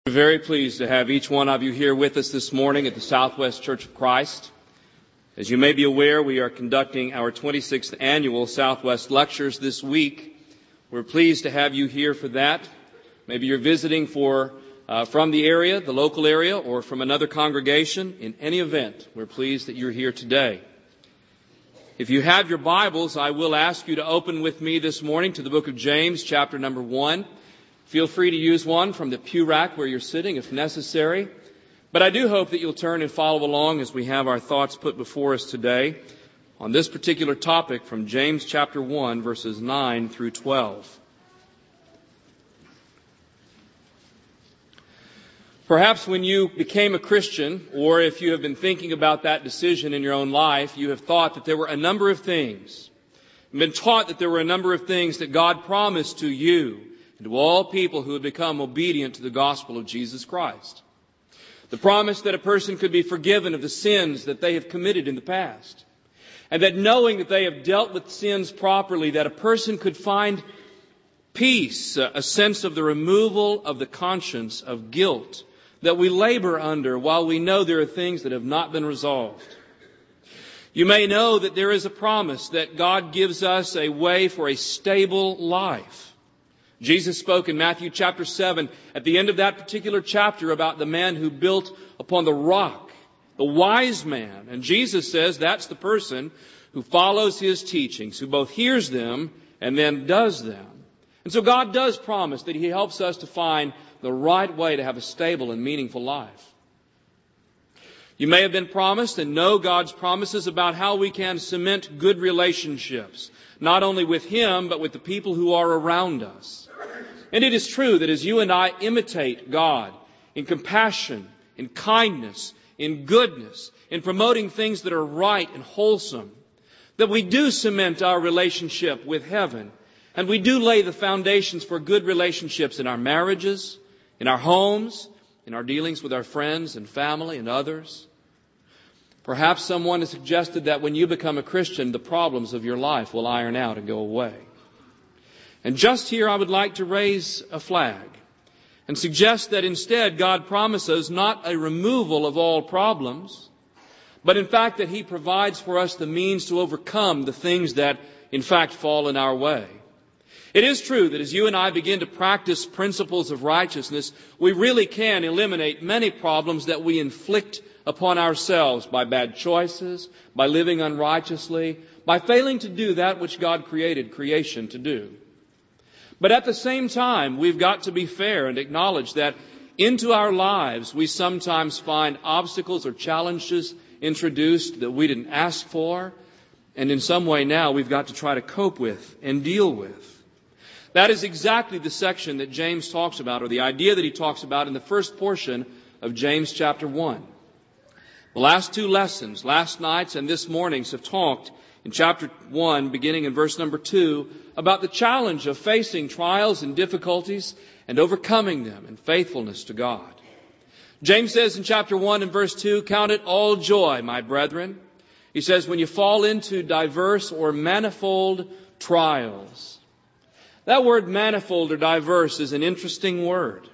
We're very pleased to have each one of you here with us this morning at the Southwest Church of Christ. As you may be aware, we are conducting our 26th annual Southwest Lectures this week. We're pleased to have you here for that. Maybe you're visiting from the area, the local area, or from another congregation. In any event, we're pleased that you're here today. If you have your Bibles, I will ask you to open with me this morning to the book of James, chapter number 1. Feel free to use one from the pew rack where you're sitting if necessary. But I do hope that you'll turn and follow along as we have our thoughts put before us today on this particular topic from James chapter 1, verses 9 through 12. Perhaps when you became a Christian, or if you have been thinking about that decision in your own life, you have thought that there were a number of things, been taught that there were a number of things that God promised to you and to all people who had become obedient to the gospel of Jesus Christ. The promise that a person could be forgiven of the sins that they have committed in the past. And that knowing that they have dealt with sins properly, that a person could find peace, a sense of the removal of the conscience of guilt that we labor under while we know there are things that have not been resolved. You may know that there is a promise that God gives us a way for a stable life. Jesus spoke in Matthew chapter 7 at the end of that particular chapter about the man who built upon the rock, the wise man. And Jesus says that's the person who follows his teachings, who both hears them and then does them. And so God does promise that He helps us to find the right way to have a stable and meaningful life. You may have been promised and know God's promises about how we can cement good relationships, not only with Him, but with the people who are around us. And it is true that as you and I imitate God in compassion, in kindness, in goodness, in promoting things that are right and wholesome, that we do cement our relationship with heaven, and we do lay the foundations for good relationships in our marriages, in our homes, in our dealings with our friends and family and others. Perhaps someone has suggested that when you become a Christian, the problems of your life will iron out and go away. And just here I would like to raise a flag and suggest that instead God promises not a removal of all problems, but in fact that He provides for us the means to overcome the things that in fact fall in our way. It is true that as you and I begin to practice principles of righteousness, we really can eliminate many problems that we inflict upon ourselves by bad choices, by living unrighteously, by failing to do that which God created creation to do. But at the same time, we've got to be fair and acknowledge that into our lives we sometimes find obstacles or challenges introduced that we didn't ask for, and in some way now we've got to try to cope with and deal with. That is exactly the section that James talks about, or the idea that he talks about in the first portion of James chapter 1. The last two lessons, last night's and this morning's, have talked in chapter 1, beginning in verse number 2, about the challenge of facing trials and difficulties and overcoming them in faithfulness to God. James says in chapter 1 and verse 2, "Count it all joy, my brethren." He says, when you fall into diverse or manifold trials. That word manifold or diverse is an interesting word.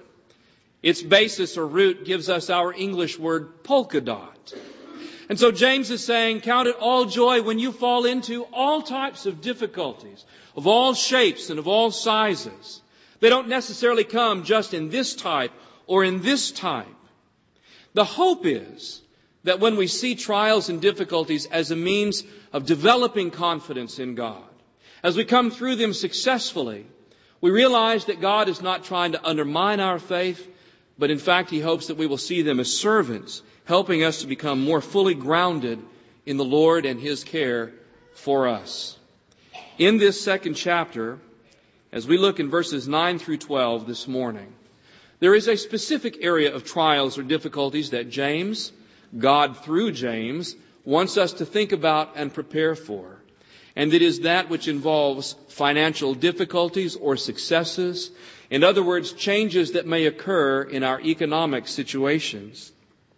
Its basis or root gives us our English word polka dot. And so James is saying, count it all joy when you fall into all types of difficulties, of all shapes and of all sizes. They don't necessarily come just in this type or in this type. The hope is that when we see trials and difficulties as a means of developing confidence in God, as we come through them successfully, we realize that God is not trying to undermine our faith, but in fact He hopes that we will see them as servants, helping us to become more fully grounded in the Lord and His care for us. In this second chapter, as we look in verses 9 through 12 this morning, there is a specific area of trials or difficulties that James, God through James, wants us to think about and prepare for. And it is that which involves financial difficulties or successes. In other words, changes that may occur in our economic situations.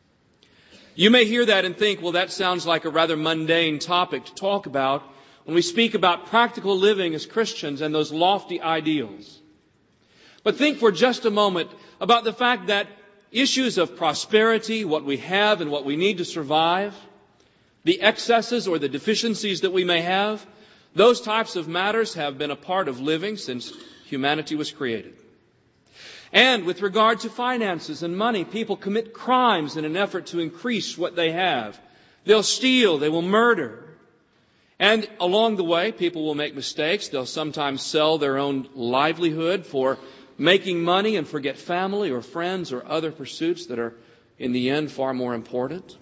You may hear that and think, well, that sounds like a rather mundane topic to talk about when we speak about practical living as Christians and those lofty ideals. But think for just a moment about the fact that issues of prosperity, what we have and what we need to survive, the excesses or the deficiencies that we may have, those types of matters have been a part of living since humanity was created. And with regard to finances and money, people commit crimes in an effort to increase what they have. They'll steal, they will murder. And along the way, people will make mistakes. They'll sometimes sell their own livelihood for making money and forget family or friends or other pursuits that are, in the end, far more important.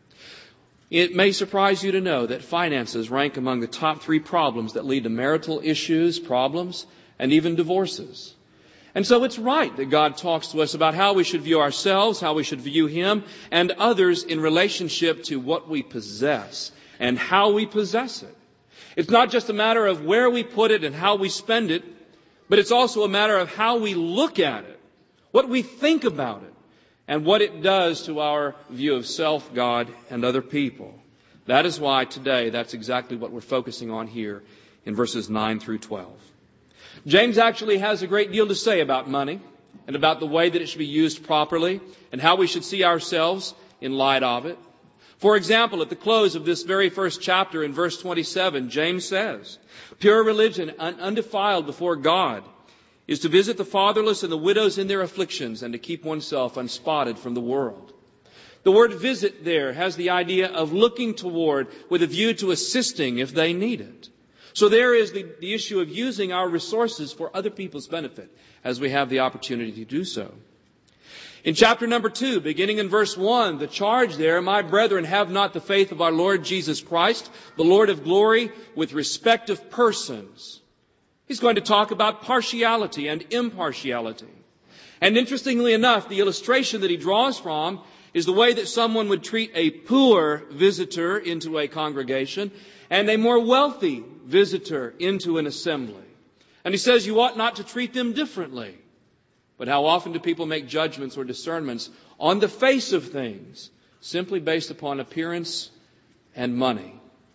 It may surprise you to know that finances rank among the top 3 problems that lead to marital issues, problems, and even divorces. And so it's right that God talks to us about how we should view ourselves, how we should view Him and others in relationship to what we possess and how we possess it. It's not just a matter of where we put it and how we spend it, but it's also a matter of how we look at it, what we think about it, and what it does to our view of self, God, and other people. That is why today that's exactly what we're focusing on here in verses 9 through 12. James actually has a great deal to say about money and about the way that it should be used properly and how we should see ourselves in light of it. For example, at the close of this very first chapter in verse 27, James says, "Pure religion and undefiled before God is to visit the fatherless and the widows in their afflictions and to keep oneself unspotted from the world." The word visit there has the idea of looking toward with a view to assisting if they need it. So there is the issue of using our resources for other people's benefit as we have the opportunity to do so. In chapter number 2, beginning in verse 1, the charge there, "My brethren, have not the faith of our Lord Jesus Christ, the Lord of glory, with respect of persons." He's going to talk about partiality and impartiality. And interestingly enough, the illustration that he draws from is the way that someone would treat a poor visitor into a congregation and a more wealthy visitor into an assembly. And he says you ought not to treat them differently. But how often do people make judgments or discernments on the face of things simply based upon appearance and money?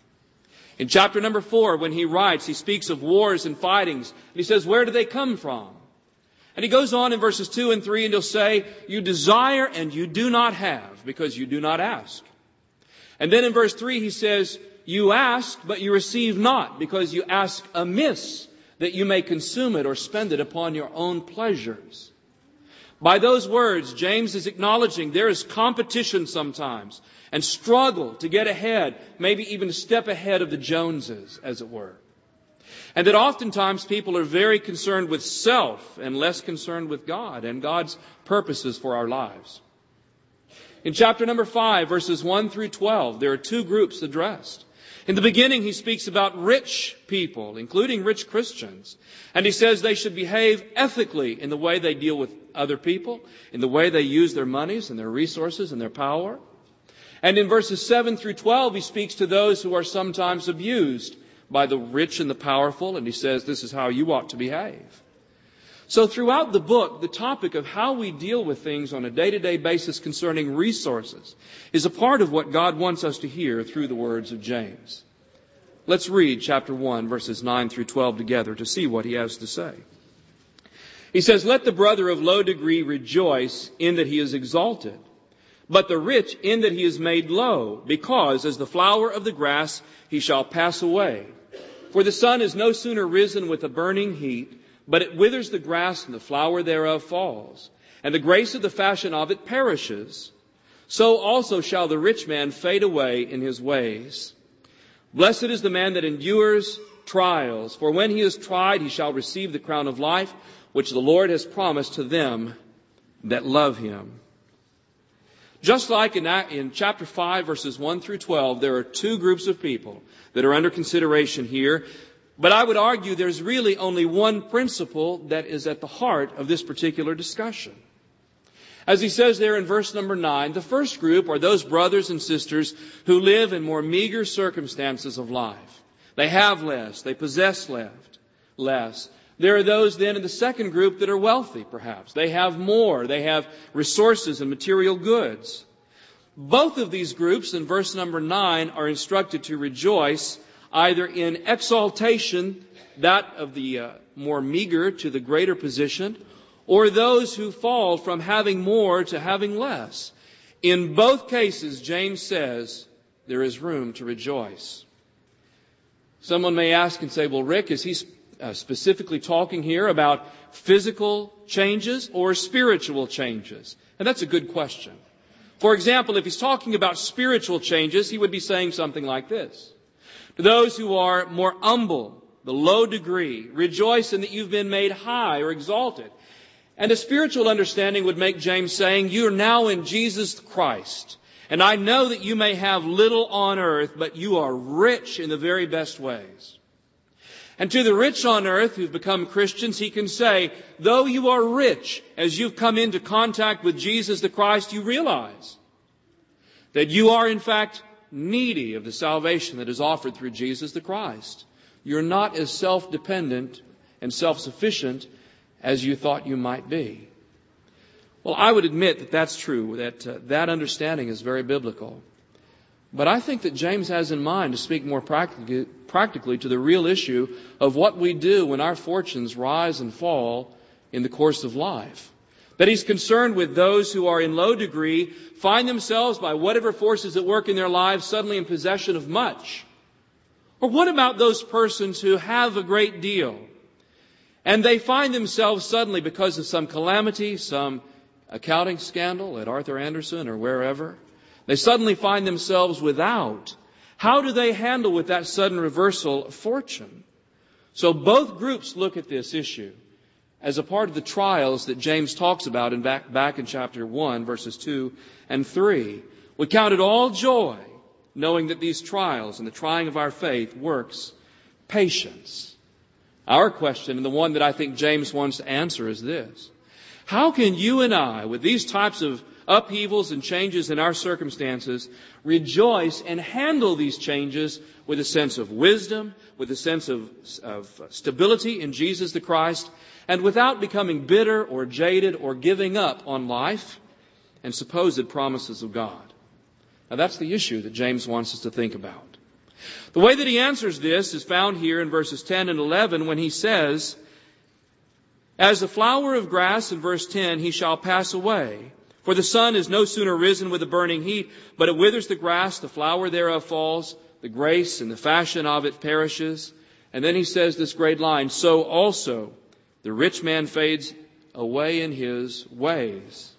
In chapter number 4, when he writes, he speaks of wars and fightings. And he says, where do they come from? And he goes on in verses 2 and 3 and he'll say, you desire and you do not have because you do not ask. And then in verse 3 he says, you ask but you receive not because you ask amiss that you may consume it or spend it upon your own pleasures. By those words, James is acknowledging there is competition sometimes and struggle to get ahead, maybe even a step ahead of the Joneses, as it were. And that oftentimes people are very concerned with self and less concerned with God and God's purposes for our lives. In chapter number 5, verses 1 through 12, there are 2 groups addressed. In the beginning, he speaks about rich people, including rich Christians. And he says they should behave ethically in the way they deal with other people, in the way they use their monies and their resources and their power. And in verses 7 through 12, he speaks to those who are sometimes abused by the rich and the powerful. And he says this is how you ought to behave. So throughout the book, the topic of how we deal with things on a day-to-day basis concerning resources is a part of what God wants us to hear through the words of James. Let's read chapter 1, verses 9 through 12 together to see what he has to say. He says, let the brother of low degree rejoice in that he is exalted, but the rich in that he is made low, because as the flower of the grass he shall pass away. For the sun is no sooner risen with a burning heat, but it withers the grass and the flower thereof falls, and the grace of the fashion of it perishes. So also shall the rich man fade away in his ways. Blessed is the man that endures trials, for when he is tried he shall receive the crown of life, which the Lord has promised to them that love him. Just like in chapter 5, verses 1 through 12, there are 2 groups of people that are under consideration here. But I would argue there's really only one principle that is at the heart of this particular discussion. As he says there in verse number 9, the first group are those brothers and sisters who live in more meager circumstances of life. They have less. They possess less. There are those then in the second group that are wealthy, perhaps. They have more. They have resources and material goods. Both of these groups in verse number 9 are instructed to rejoice either in exaltation, that of the more meager to the greater position, or those who fall from having more to having less. In both cases, James says, there is room to rejoice. Someone may ask and say, well, Rick, is he specifically talking here about physical changes or spiritual changes? And that's a good question. For example, if he's talking about spiritual changes, he would be saying something like this. To those who are more humble, the low degree, rejoice in that you've been made high or exalted. And a spiritual understanding would make James saying, you are now in Jesus Christ. And I know that you may have little on earth, but you are rich in the very best ways. And to the rich on earth who've become Christians, he can say, though you are rich, as you've come into contact with Jesus the Christ, you realize that you are in fact needy of the salvation that is offered through Jesus the Christ. You're not as self-dependent and self-sufficient as you thought you might be. Well, I would admit that that's true, that understanding is very biblical. But I think that James has in mind to speak more practically to the real issue of what we do when our fortunes rise and fall in the course of life. That he's concerned with those who are in low degree, find themselves by whatever forces at work in their lives suddenly in possession of much. Or what about those persons who have a great deal and they find themselves suddenly because of some calamity, some accounting scandal at Arthur Andersen or wherever, they suddenly find themselves without. How do they handle with that sudden reversal of fortune? So both groups look at this issue as a part of the trials that James talks about back in chapter 1, verses 2 and 3. We count it all joy, knowing that these trials and the trying of our faith works patience. Our question, and the one that I think James wants to answer, is this. How can you and I, with these types of upheavals and changes in our circumstances, rejoice and handle these changes with a sense of wisdom, with a sense of stability in Jesus the Christ, and without becoming bitter or jaded or giving up on life and supposed promises of God? Now that's the issue that James wants us to think about. The way that he answers this is found here in verses 10 and 11 when he says, as the flower of grass, in verse 10, he shall pass away. For the sun is no sooner risen with a burning heat, but it withers the grass, the flower thereof falls, the grace and the fashion of it perishes. And then he says this great line, so also the rich man fades away in his ways.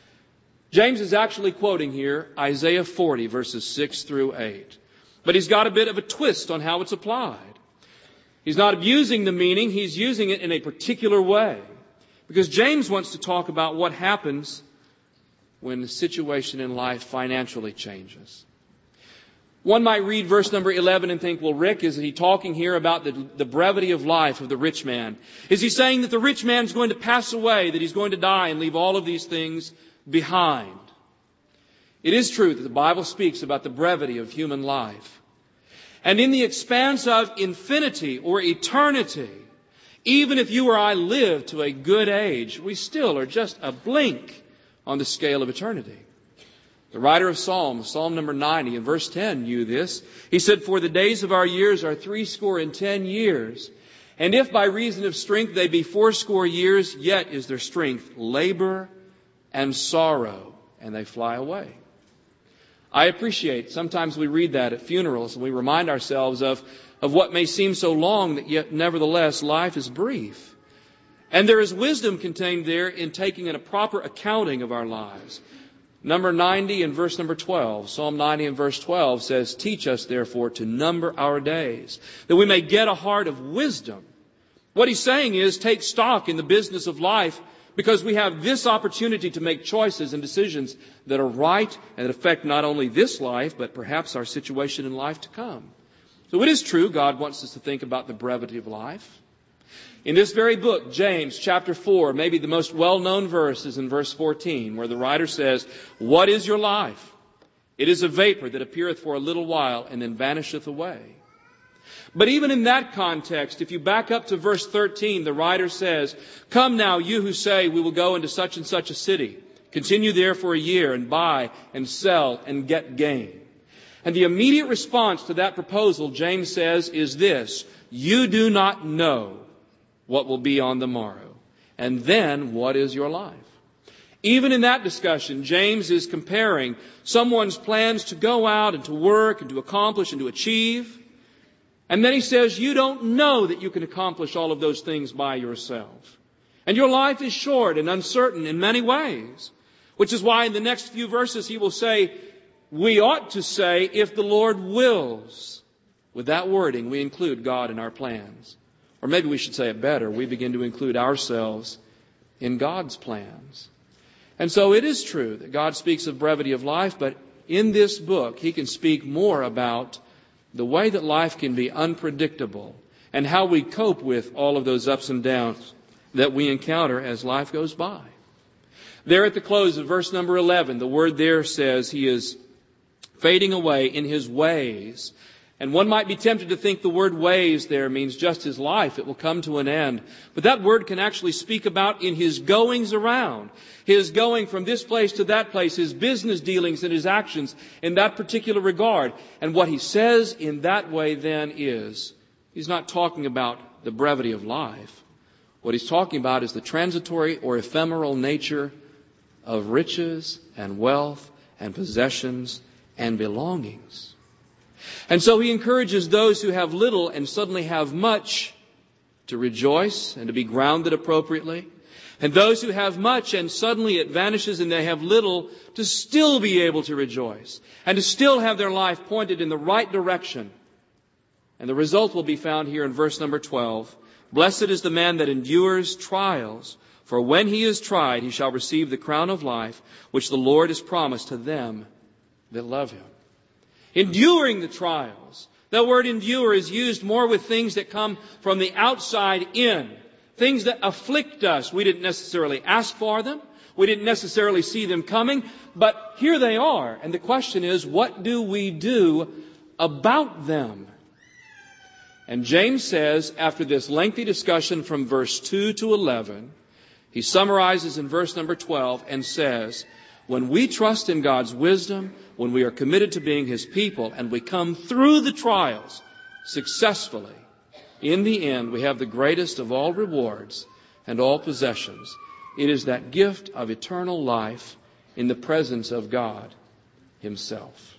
James is actually quoting here Isaiah 40, verses 6 through 8. But he's got a bit of a twist on how it's applied. He's not abusing the meaning, he's using it in a particular way. Because James wants to talk about what happens when the situation in life financially changes. One might read verse number 11 and think, well, Rick, is he talking here about the brevity of life of the rich man? Is he saying that the rich man is going to pass away, that he's going to die and leave all of these things behind? It is true that the Bible speaks about the brevity of human life. And in the expanse of infinity or eternity, even if you or I live to a good age, we still are just a blink on the scale of eternity. The writer of Psalms, Psalm number 90, in verse 10, knew this. He said, for the days of our years are 70 years. And if by reason of strength they be 80 years, yet is their strength labor and sorrow, and they fly away. I appreciate, sometimes we read that at funerals and we remind ourselves of what may seem so long that yet nevertheless life is brief. And there is wisdom contained there in taking a proper accounting of our lives. Number 90 and verse number 12, Psalm 90 and verse 12 says, teach us therefore to number our days, that we may get a heart of wisdom. What he's saying is take stock in the business of life, because we have this opportunity to make choices and decisions that are right and that affect not only this life, but perhaps our situation in life to come. So it is true, God wants us to think about the brevity of life. In this very book, James chapter 4, maybe the most well-known verse is in verse 14, where the writer says, what is your life? It is a vapor that appeareth for a little while and then vanisheth away. But even in that context, if you back up to verse 13, the writer says, come now, you who say we will go into such and such a city. Continue there for a year and buy and sell and get gain. And the immediate response to that proposal, James says, is this, you do not know what will be on the morrow. And then, what is your life? Even in that discussion, James is comparing someone's plans to go out and to work and to accomplish and to achieve. And then he says, you don't know that you can accomplish all of those things by yourself. And your life is short and uncertain in many ways. Which is why in the next few verses he will say, we ought to say, if the Lord wills. With that wording, we include God in our plans. Or maybe we should say it better. We begin to include ourselves in God's plans. And so it is true that God speaks of brevity of life, but in this book He can speak more about the way that life can be unpredictable and how we cope with all of those ups and downs that we encounter as life goes by. There at the close of verse number 11, the word there says He is fading away in His ways. And one might be tempted to think the word ways there means just His life. It will come to an end. But that word can actually speak about in His goings around. His going from this place to that place, His business dealings and His actions in that particular regard. And what He says in that way then is, He's not talking about the brevity of life. What He's talking about is the transitory or ephemeral nature of riches and wealth and possessions and belongings. And so He encourages those who have little and suddenly have much to rejoice and to be grounded appropriately. And those who have much and suddenly it vanishes and they have little to still be able to rejoice and to still have their life pointed in the right direction. And the result will be found here in verse number 12. Blessed is the man that endures trials, for when he is tried, he shall receive the crown of life, which the Lord has promised to them that love Him. Enduring the trials. That word endure is used more with things that come from the outside in. Things that afflict us. We didn't necessarily ask for them. We didn't necessarily see them coming. But here they are. And the question is, what do we do about them? And James says, after this lengthy discussion from verse 2 to 11, he summarizes in verse number 12 and says, when we trust in God's wisdom, when we are committed to being His people, and we come through the trials successfully, in the end we have the greatest of all rewards and all possessions. It is that gift of eternal life in the presence of God Himself.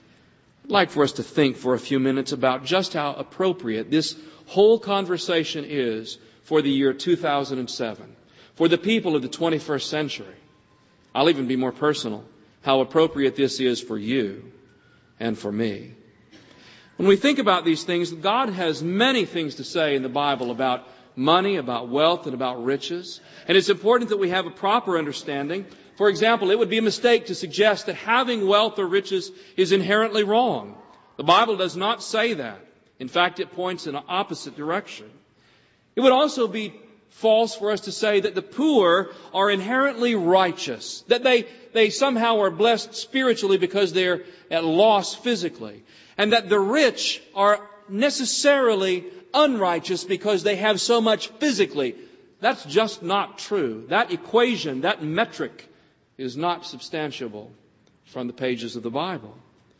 I'd like for us to think for a few minutes about just how appropriate this whole conversation is for the year 2007, for the people of the 21st century. I'll even be more personal, how appropriate this is for you and for me. When we think about these things, God has many things to say in the Bible about money, about wealth, and about riches. And it's important that we have a proper understanding. For example, it would be a mistake to suggest that having wealth or riches is inherently wrong. The Bible does not say that. In fact, it points in an opposite direction. It would also be false for us to say that the poor are inherently righteous, that they somehow are blessed spiritually because they're at loss physically, and that the rich are necessarily unrighteous because they have so much physically. That's just not true. That equation, that metric is not substantiable from the pages of the Bible.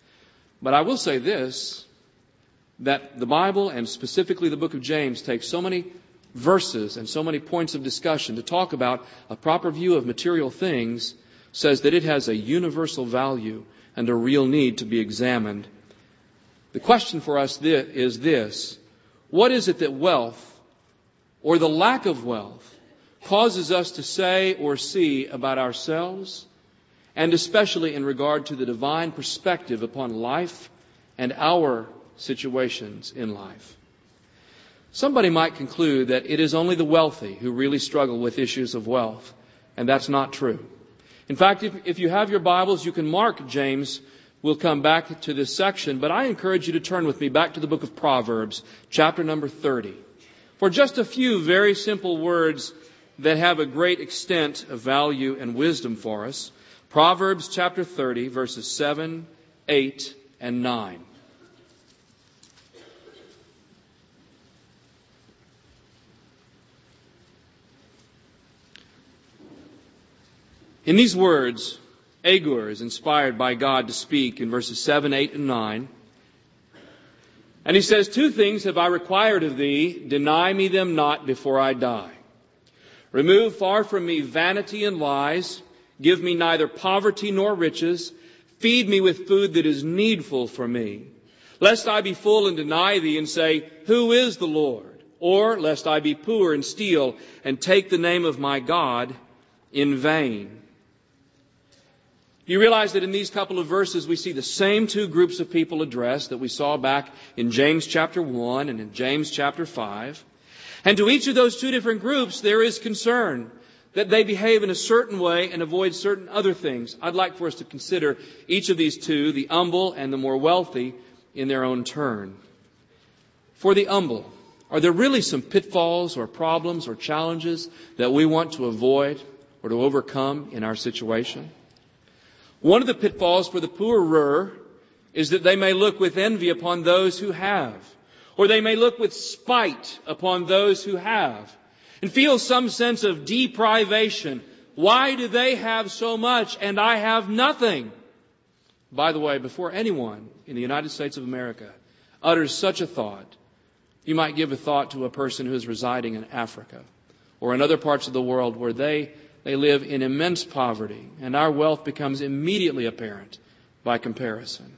But I will say this, that the Bible, and specifically the book of James, takes so many verses and so many points of discussion to talk about a proper view of material things, says that it has a universal value and a real need to be examined. The question for us is this: what is it that wealth, or the lack of wealth, causes us to say or see about ourselves, and especially in regard to the divine perspective upon life and our situations in life? Somebody might conclude that it is only the wealthy who really struggle with issues of wealth, and that's not true. In fact, if you have your Bibles, you can mark James. We'll come back to this section, but I encourage you to turn with me back to the book of Proverbs, chapter number 30, for just a few very simple words that have a great extent of value and wisdom for us. Proverbs chapter 30, verses 7, 8, and 9. In these words, Agur is inspired by God to speak in verses 7, 8, and 9. And he says, 2 things have I required of thee, deny me them not before I die. Remove far from me vanity and lies. Give me neither poverty nor riches. Feed me with food that is needful for me. Lest I be full and deny thee and say, Who is the Lord? Or lest I be poor and steal and take the name of my God in vain. Do you realize that in these couple of verses we see the same two groups of people addressed that we saw back in James chapter 1 and in James chapter 5? And to each of those two different groups there is concern that they behave in a certain way and avoid certain other things. I'd like for us to consider each of these two, the humble and the more wealthy, in their own turn. For the humble, are there really some pitfalls or problems or challenges that we want to avoid or to overcome in our situation? One of the pitfalls for the poorer is that they may look with envy upon those who have, or they may look with spite upon those who have, and feel some sense of deprivation. Why do they have so much and I have nothing? By the way, before anyone in the United States of America utters such a thought, you might give a thought to a person who is residing in Africa or in other parts of the world where they live in immense poverty and our wealth becomes immediately apparent by comparison.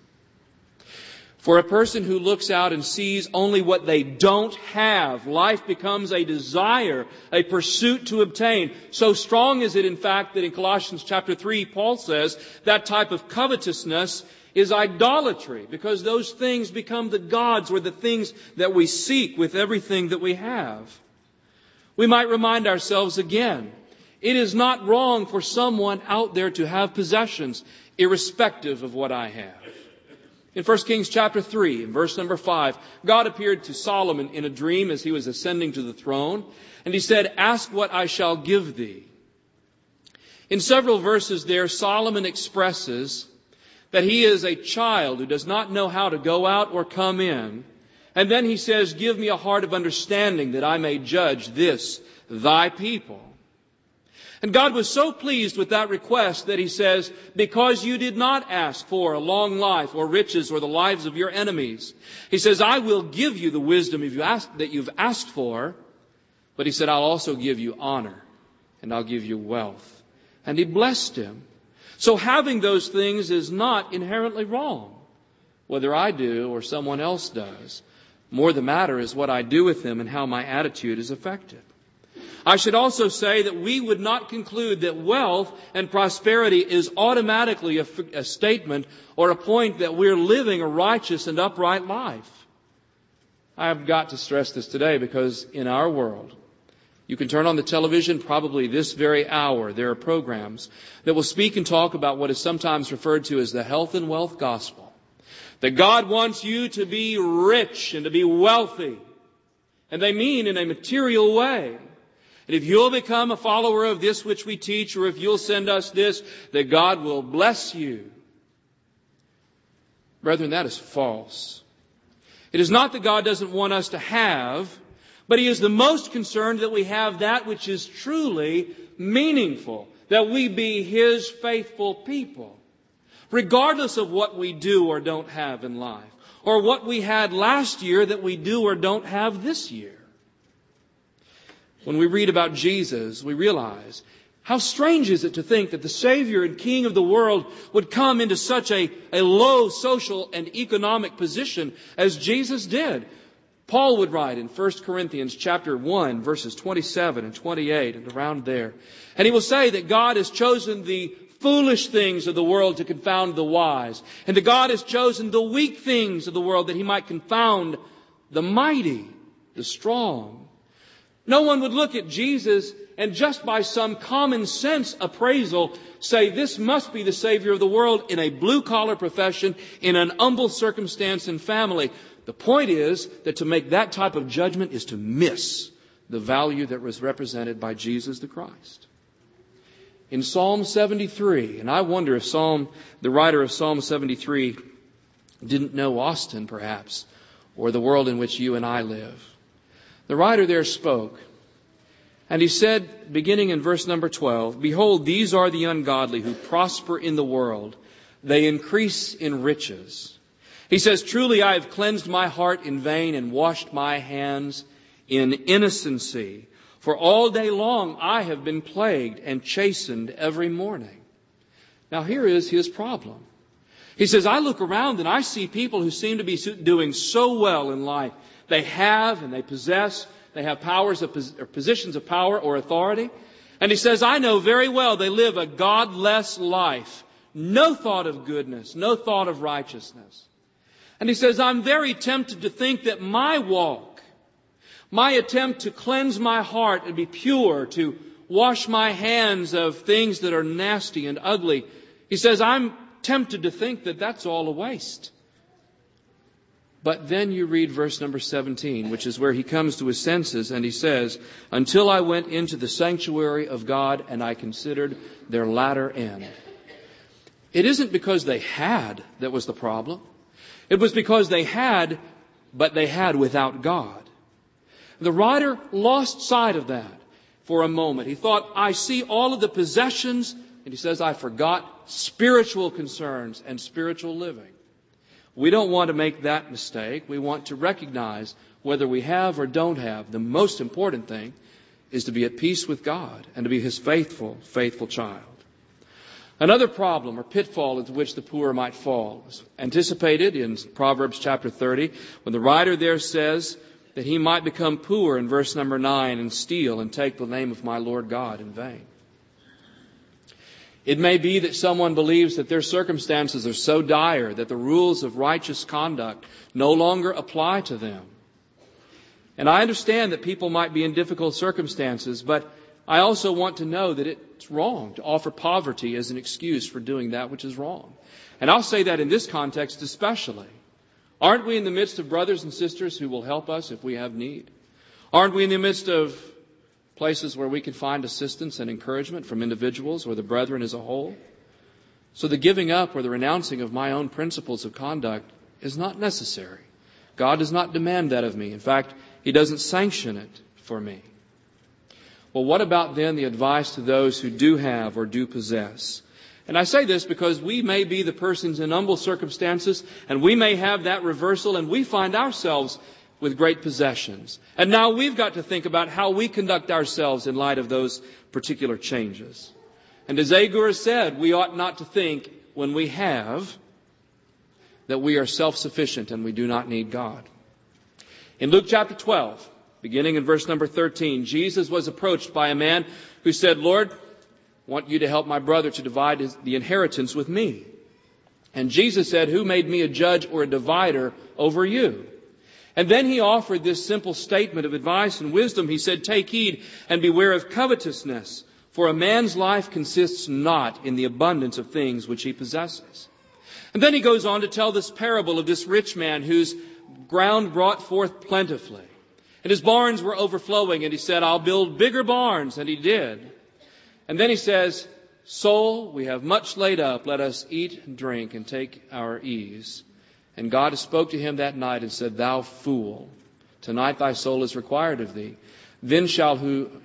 For a person who looks out and sees only what they don't have, life becomes a desire, a pursuit to obtain. So strong is it, in fact, that in Colossians chapter 3, Paul says that type of covetousness is idolatry, because those things become the gods or the things that we seek with everything that we have. We might remind ourselves again, it is not wrong for someone out there to have possessions, irrespective of what I have. In 1 Kings chapter 3, in verse number 5, God appeared to Solomon in a dream as he was ascending to the throne, and he said, Ask what I shall give thee. In several verses there, Solomon expresses that he is a child who does not know how to go out or come in. And then he says, Give me a heart of understanding that I may judge this, thy people. And God was so pleased with that request that he says, because you did not ask for a long life or riches or the lives of your enemies, he says, I will give you the wisdom that you've asked for. But he said, I'll also give you honor and I'll give you wealth. And he blessed him. So having those things is not inherently wrong, whether I do or someone else does. More the matter is what I do with them and how my attitude is affected. I should also say that we would not conclude that wealth and prosperity is automatically a statement or a point that we're living a righteous and upright life. I've got to stress this today because in our world, you can turn on the television probably this very hour. There are programs that will speak and talk about what is sometimes referred to as the health and wealth gospel. That God wants you to be rich and to be wealthy. And they mean in a material way. And if you'll become a follower of this which we teach, or if you'll send us this, that God will bless you. Brethren, that is false. It is not that God doesn't want us to have, but He is the most concerned that we have that which is truly meaningful, that we be His faithful people, regardless of what we do or don't have in life, or what we had last year that we do or don't have this year. When we read about Jesus, we realize how strange is it to think that the Savior and King of the world would come into such a low social and economic position as Jesus did. Paul would write in 1 Corinthians chapter 1, verses 27 and 28 and around there. And he will say that God has chosen the foolish things of the world to confound the wise. And that God has chosen the weak things of the world that He might confound the mighty, the strong. No one would look at Jesus and just by some common sense appraisal say this must be the Savior of the world in a blue-collar profession, in an humble circumstance and family. The point is that to make that type of judgment is to miss the value that was represented by Jesus the Christ. In Psalm 73, and I wonder if the writer of Psalm 73 didn't know Austin perhaps, or the world in which you and I live. The writer there spoke, and he said, beginning in verse number 12, Behold, these are the ungodly who prosper in the world. They increase in riches. He says, Truly I have cleansed my heart in vain and washed my hands in innocency. For all day long I have been plagued and chastened every morning. Now here is his problem. He says, I look around and I see people who seem to be doing so well in life. They have and they possess. They have powers of or positions of power or authority. And he says, I know very well they live a godless life. No thought of goodness, no thought of righteousness. And he says, I'm very tempted to think that my walk, my attempt to cleanse my heart and be pure, to wash my hands of things that are nasty and ugly, he says, I'm tempted to think that that's all a waste. But then you read verse number 17, which is where he comes to his senses, and he says, until I went into the sanctuary of God and I considered their latter end. It isn't because they had that was the problem. It was because they had, but they had without God. The writer lost sight of that for a moment. He thought, I see all of the possessions, and he says, I forgot spiritual concerns and spiritual living. We don't want to make that mistake. We want to recognize whether we have or don't have. The most important thing is to be at peace with God and to be His faithful child. Another problem or pitfall into which the poor might fall is anticipated in Proverbs chapter 30, when the writer there says that he might become poor in verse number 9 and steal and take the name of my Lord God in vain. It may be that someone believes that their circumstances are so dire that the rules of righteous conduct no longer apply to them. And I understand that people might be in difficult circumstances, but I also want to know that it's wrong to offer poverty as an excuse for doing that which is wrong. And I'll say that in this context especially. Aren't we in the midst of brothers and sisters who will help us if we have need? Aren't we in the midst of places where we can find assistance and encouragement from individuals or the brethren as a whole? So the giving up or the renouncing of my own principles of conduct is not necessary. God does not demand that of me. In fact, He doesn't sanction it for me. Well, what about then the advice to those who do have or do possess? And I say this because we may be the persons in humble circumstances, and we may have that reversal, and we find ourselves with great possessions. And now we've got to think about how we conduct ourselves in light of those particular changes. And as Agur said, we ought not to think when we have that we are self-sufficient and we do not need God. In Luke chapter 12, beginning in verse number 13, Jesus was approached by a man who said, Lord, I want you to help my brother to divide the inheritance with me. And Jesus said, who made me a judge or a divider over you? And then he offered this simple statement of advice and wisdom. He said, take heed and beware of covetousness, for a man's life consists not in the abundance of things which he possesses. And then he goes on to tell this parable of this rich man whose ground brought forth plentifully. And his barns were overflowing, and he said, I'll build bigger barns, and he did. And then he says, soul, we have much laid up. Let us eat and drink and take our ease. And God spoke to him that night and said, thou fool, tonight thy soul is required of thee. Then shall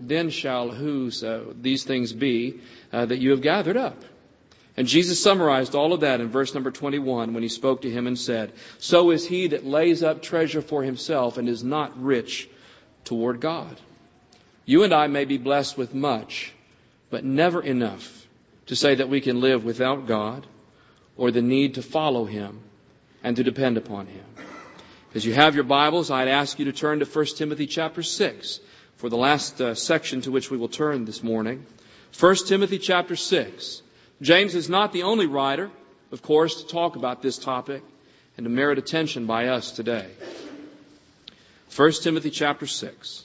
these things be that you have gathered up. And Jesus summarized all of that in verse number 21 when he spoke to him and said, so is he that lays up treasure for himself and is not rich toward God. You and I may be blessed with much, but never enough to say that we can live without God or the need to follow Him and to depend upon Him. As you have your Bibles, I'd ask you to turn to 1 Timothy chapter 6 for the last section to which we will turn this morning. 1 Timothy chapter 6. James is not the only writer, of course, to talk about this topic and to merit attention by us today. 1 Timothy chapter 6.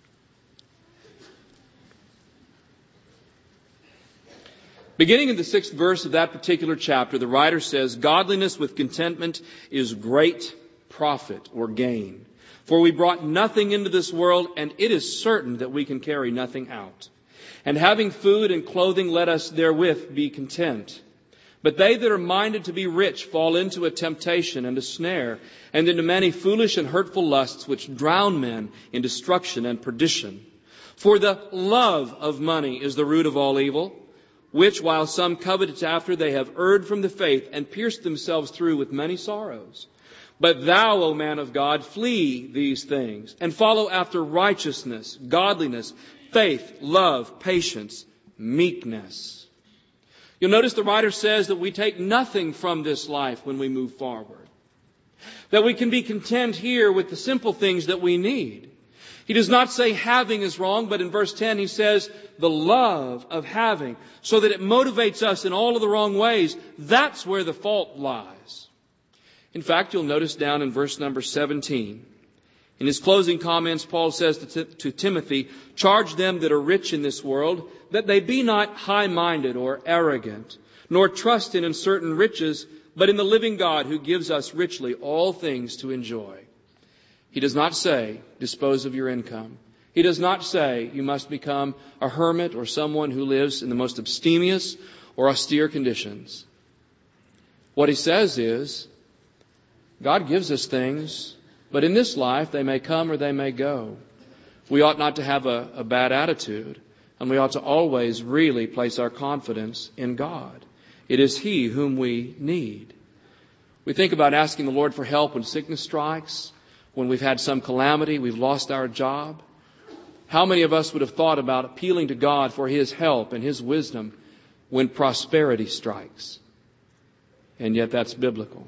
Beginning in the 6th verse of that particular chapter, the writer says, godliness with contentment is great profit or gain. For we brought nothing into this world, and it is certain that we can carry nothing out. And having food and clothing, let us therewith be content. But they that are minded to be rich fall into a temptation and a snare, and into many foolish and hurtful lusts, which drown men in destruction and perdition. For the love of money is the root of all evil, which, while some coveted after, they have erred from the faith and pierced themselves through with many sorrows. But thou, O man of God, flee these things, and follow after righteousness, godliness, faith, love, patience, meekness. You'll notice the writer says that we take nothing from this life when we move forward. That we can be content here with the simple things that we need. He does not say having is wrong, but in verse 10 he says the love of having, so that it motivates us in all of the wrong ways. That's where the fault lies. In fact, you'll notice down in verse number 17, in his closing comments, Paul says to Timothy, charge them that are rich in this world, that they be not high-minded or arrogant, nor trust in uncertain riches, but in the living God who gives us richly all things to enjoy. He does not say, dispose of your income. He does not say you must become a hermit or someone who lives in the most abstemious or austere conditions. What he says is, God gives us things, but in this life they may come or they may go. We ought not to have a bad attitude, and we ought to always really place our confidence in God. It is He whom we need. We think about asking the Lord for help when sickness strikes, when we've had some calamity, we've lost our job. How many of us would have thought about appealing to God for His help and His wisdom when prosperity strikes? And yet that's biblical.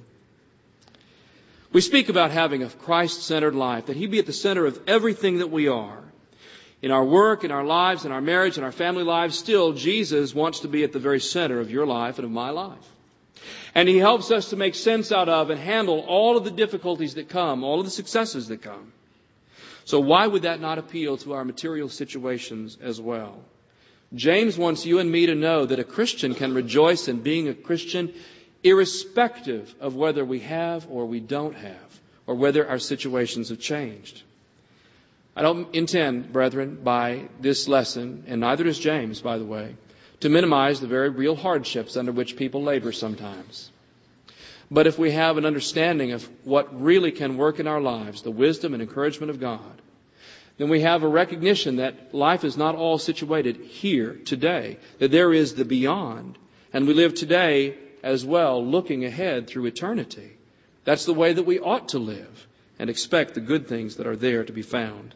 We speak about having a Christ-centered life, that He be at the center of everything that we are. In our work, in our lives, in our marriage, in our family lives, still Jesus wants to be at the very center of your life and of my life. And He helps us to make sense out of and handle all of the difficulties that come, all of the successes that come. So why would that not appeal to our material situations as well? James wants you and me to know that a Christian can rejoice in being a Christian irrespective of whether we have or we don't have, or whether our situations have changed. I don't intend, brethren, by this lesson, and neither does James, by the way, to minimize the very real hardships under which people labor sometimes. But if we have an understanding of what really can work in our lives, the wisdom and encouragement of God, then we have a recognition that life is not all situated here, today, that there is the beyond, and we live today as well, looking ahead through eternity. That's the way that we ought to live and expect the good things that are there to be found.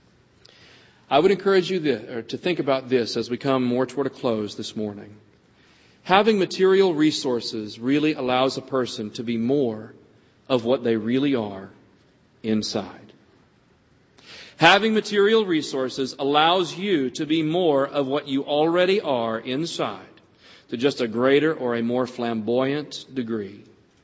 I would encourage you to think about this as we come more toward a close this morning. Having material resources really allows a person to be more of what they really are inside. Having material resources allows you to be more of what you already are inside, to just a greater or a more flamboyant degree.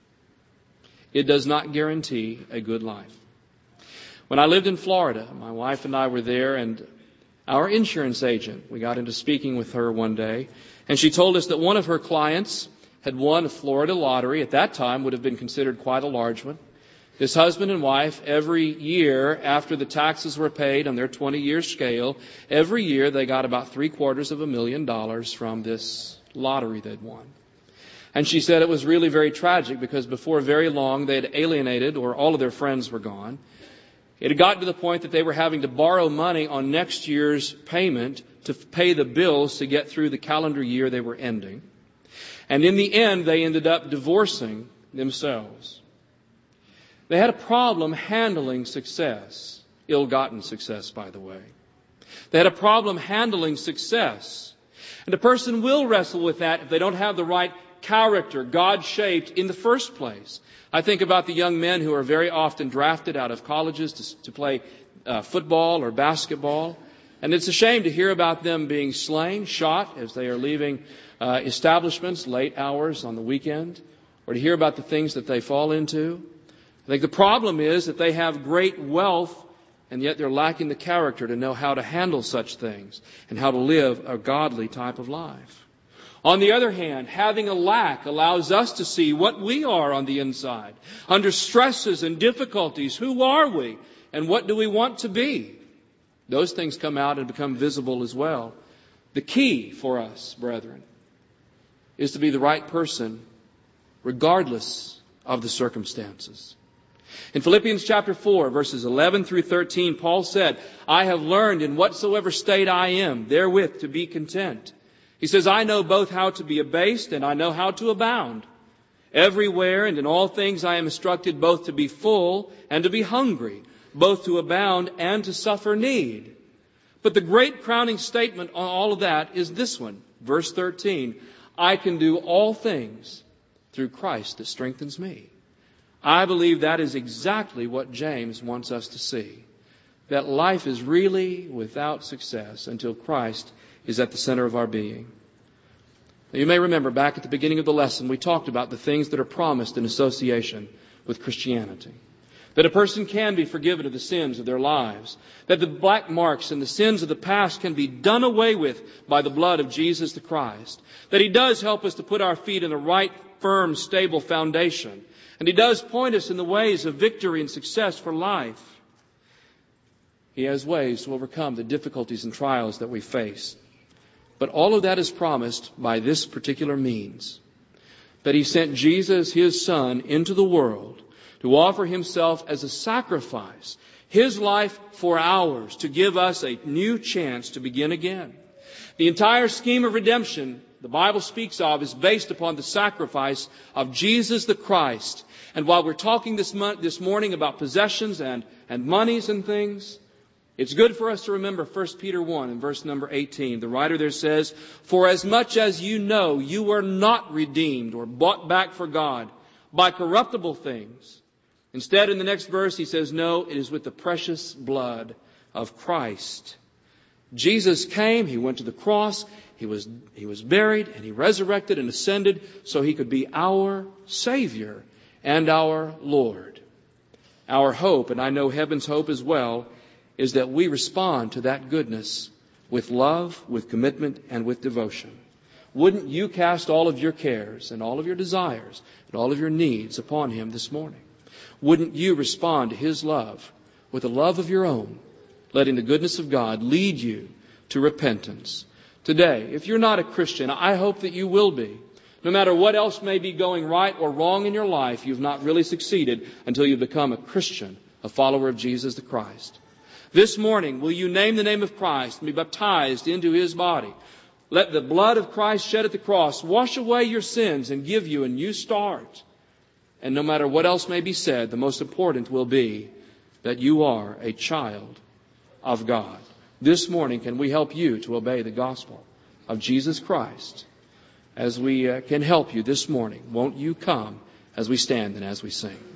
It does not guarantee a good life. When I lived in Florida, my wife and I were there, and our insurance agent, we got into speaking with her one day, and she told us that one of her clients had won a Florida lottery. At that time would have been considered quite a large one. This husband and wife, every year after the taxes were paid on their 20-year scale, every year they got about $750,000 from this lottery they'd won. And she said it was really very tragic because before very long they had alienated, or all of their friends were gone. It had gotten to the point that they were having to borrow money on next year's payment to pay the bills to get through the calendar year they were ending. And in the end, they ended up divorcing themselves. They had a problem handling success, ill-gotten success, by the way. They had a problem handling success. And a person will wrestle with that if they don't have the right character, God-shaped, in the first place. I think about the young men who are very often drafted out of colleges to play football or basketball. And it's a shame to hear about them being slain, shot as they are leaving establishments late hours on the weekend, or to hear about the things that they fall into. I think the problem is that they have great wealth, and yet they're lacking the character to know how to handle such things and how to live a godly type of life. On the other hand, having a lack allows us to see what we are on the inside. Under stresses and difficulties, who are we and what do we want to be? Those things come out and become visible as well. The key for us, brethren, is to be the right person regardless of the circumstances. In Philippians chapter 4, verses 11 through 13, Paul said, I have learned in whatsoever state I am, therewith to be content. He says, I know both how to be abased and I know how to abound. Everywhere and in all things I am instructed both to be full and to be hungry, both to abound and to suffer need. But the great crowning statement on all of that is this one, verse 13. I can do all things through Christ that strengthens me. I believe that is exactly what James wants us to see. That life is really without success until Christ is at the center of our being. Now, you may remember back at the beginning of the lesson, we talked about the things that are promised in association with Christianity. That a person can be forgiven of the sins of their lives. That the black marks and the sins of the past can be done away with by the blood of Jesus the Christ. That He does help us to put our feet in the right, firm, stable foundation. And He does point us in the ways of victory and success for life. He has ways to overcome the difficulties and trials that we face. But all of that is promised by this particular means. That He sent Jesus, His Son, into the world to offer Himself as a sacrifice, His life for ours, to give us a new chance to begin again. The entire scheme of redemption the Bible speaks of is based upon the sacrifice of Jesus the Christ. And while we're talking this morning about possessions and monies and things, it's good for us to remember 1 Peter 1 and verse number 18. The writer there says, for as much as you know, you were not redeemed or bought back for God by corruptible things. Instead, in the next verse, he says, no, it is with the precious blood of Christ. Jesus came, He went to the cross, He was buried, and He resurrected and ascended so He could be our Savior and our Lord. Our hope, and I know heaven's hope as well, is that we respond to that goodness with love, with commitment, and with devotion. Wouldn't you cast all of your cares and all of your desires and all of your needs upon Him this morning? Wouldn't you respond to His love with a love of your own, letting the goodness of God lead you to repentance? Today, if you're not a Christian, I hope that you will be. No matter what else may be going right or wrong in your life, you've not really succeeded until you become a Christian, a follower of Jesus the Christ. This morning, will you name the name of Christ and be baptized into His body? Let the blood of Christ shed at the cross wash away your sins and give you a new start. And no matter what else may be said, the most important will be that you are a child of God. This morning, can we help you to obey the gospel of Jesus Christ? As we can help you this morning, won't you come as we stand and as we sing?